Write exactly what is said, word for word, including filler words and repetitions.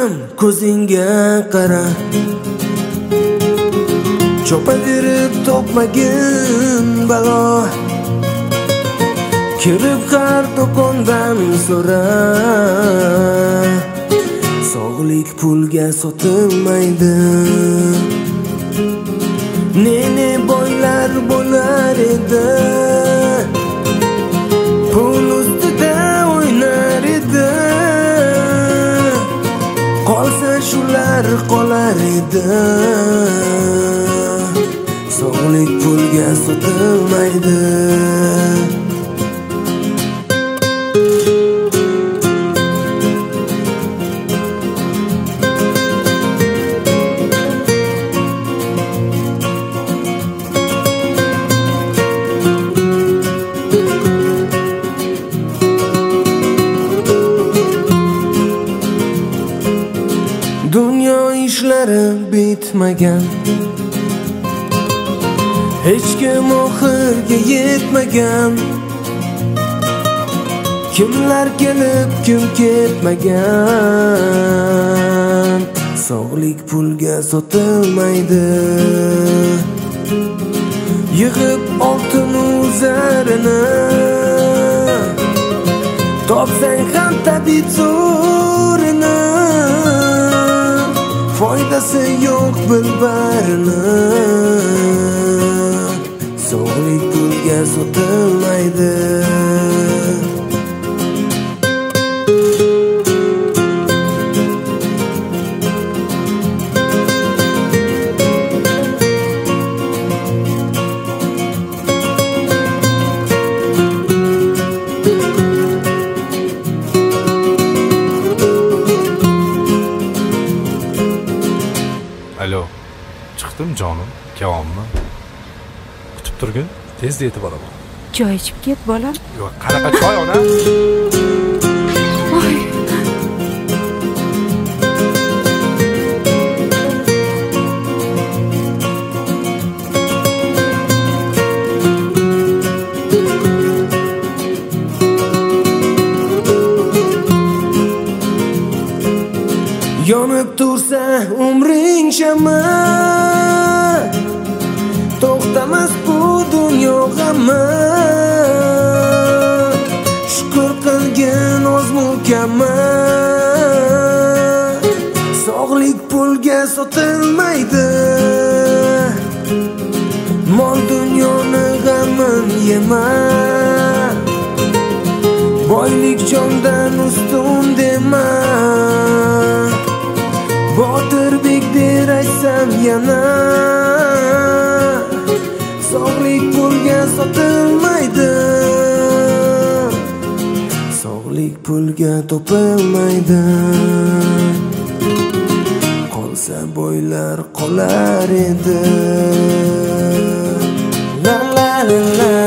Ko'zim ko'zingga qara, chopaverib topmagin balo. Kirib har do'kondan so'ra, sog'lik pulga sotilmaydi. Ne-ne boylar bo'lar edi, pul ustida o'ynar edi. Qolsa shular qolar edi, sog'lik pulga sotilmaydi. Dunyo ishlari bitmagan, hech kim oxirga yetmagan. Kimlar kelib kim ketmagan, sog'lik pulga sotilmaydi. Yig'ib oltin uzarini topsang ham tabib zo'rini, foydasi yo'q bilbarini, sog'lik pulga sotilmaydi. Alo, chiqdim jonim, kavommi? Kutib turgin, tezda yetib boraman. Choy ichib ket, bolam. Yo'q, qanaqa choy ona? Voy. Yonib tursa umring shama, to'xtamas bu dunyo g'ami. Shukr qilgin oz mukama, sog'lik pulga sotilmaydi. Mol dunyoni g'amin yema, boylik jondan ustun dema. Botirbek der aytsam yana, sog'lik pulga sotilmaydi. Sog'lik pulga topilmaydi. Qolsa boylar qolar edi. La la la la.